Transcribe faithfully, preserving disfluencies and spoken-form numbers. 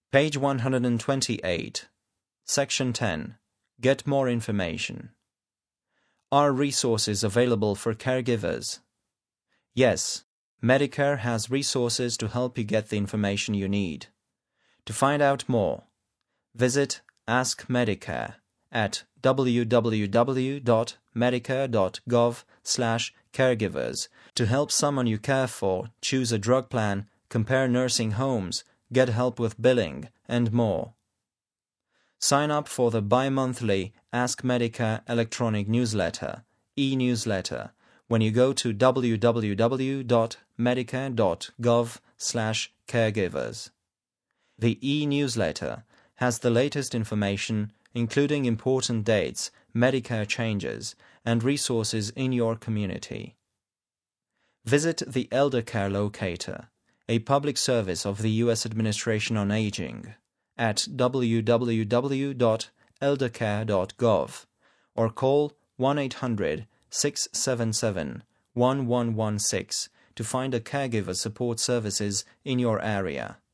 Page one hundred twenty-eight, Section ten. Get more information. Are resources available for caregivers? Yes, Medicare has resources to help you get the information you need. To find out more, visit Ask Medicare at w w w dot medicare dot gov slash caregivers to help someone you care for choose a drug plan, compare nursing homes, get help with billing, and more. Sign up for the bi-monthly Ask Medicare electronic newsletter, e-newsletter, when you go to w w w dot medicare dot gov slash caregivers. The e-newsletter has the latest information, including important dates, Medicare changes, and resources in your community. Visit the Elder Care Locator, a public service of the U S Administration on Aging, at w w w dot eldercare dot gov or call one eight hundred, six seven seven, one one one six to find a caregiver support services in your area.